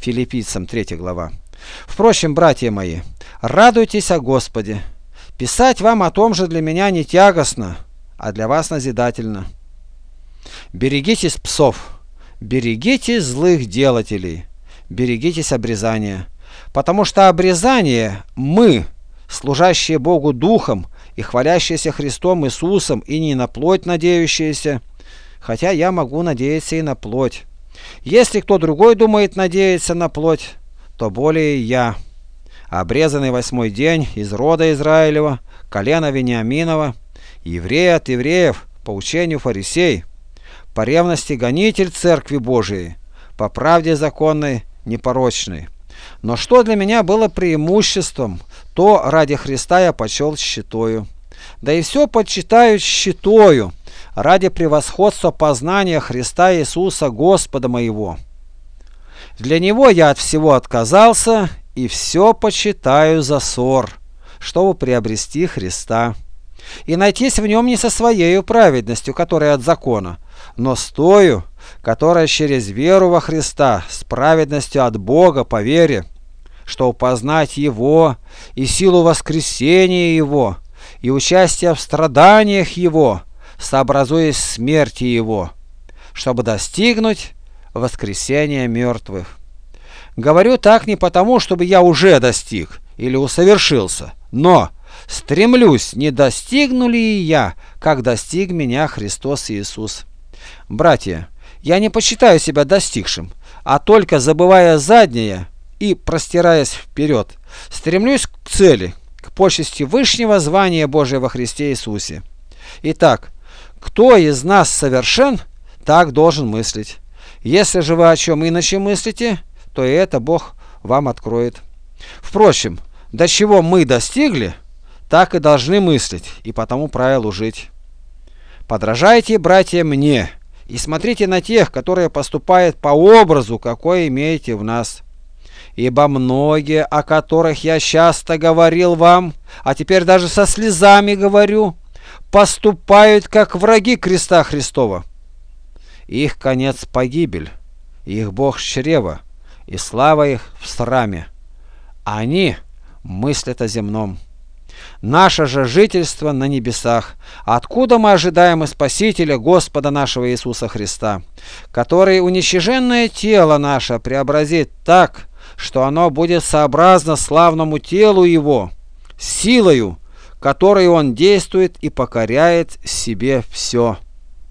Филиппийцам 3 глава. Впрочем, братья мои, радуйтесь о Господе. Писать вам о том же для меня не тягостно, а для вас назидательно. Берегитесь псов, берегитесь злых делателей, берегитесь обрезания, потому что обрезание мы, служащие Богу Духом и хвалящиеся Христом Иисусом, и не на плоть надеющиеся, хотя я могу надеяться и на плоть. Если кто другой думает надеяться на плоть, то более я, обрезанный 8-й день из рода Израилева, колена Вениаминова, еврей от евреев, по учению фарисей, по ревности гонитель Церкви Божией, по правде законной, непорочной. Но что для меня было преимуществом, то ради Христа я почел считаю. Да и все почитаю считаю ради превосходства познания Христа Иисуса Господа моего. Для Него я от всего отказался и все почитаю за ссор, чтобы приобрести Христа и найтись в Нем не со своею праведностью, которая от закона, но с тою, которая через веру во Христа, с праведностью от Бога по вере, чтобы познать Его и силу воскресения Его, и участие в страданиях Его, сообразуясь смерти Его, чтобы достигнуть воскресения мертвых. Говорю так не потому, чтобы я уже достиг или усовершился, но стремлюсь, не достигну ли я, как достиг меня Христос Иисус. Братья, я не почитаю себя достигшим, а только забывая заднее и простираясь вперед, стремлюсь к цели, к почести вышнего звания Божия во Христе Иисусе. Итак, кто из нас совершен, так должен мыслить. Если же вы о чем иначе мыслите, то и это Бог вам откроет. Впрочем, до чего мы достигли, так и должны мыслить, и по тому правилу жить. Подражайте, братья, мне, и смотрите на тех, которые поступают по образу, какой имеете в нас. Ибо многие, о которых я часто говорил вам, а теперь даже со слезами говорю, поступают как враги креста Христова. Их конец погибель, их Бог чрево, и слава их в сраме. Они мыслят о земном. Наше же жительство на небесах, откуда мы ожидаем и Спасителя Господа нашего Иисуса Христа, который уничиженное тело наше преобразит так, что оно будет сообразно славному телу Его, силою, которой Он действует и покоряет себе все.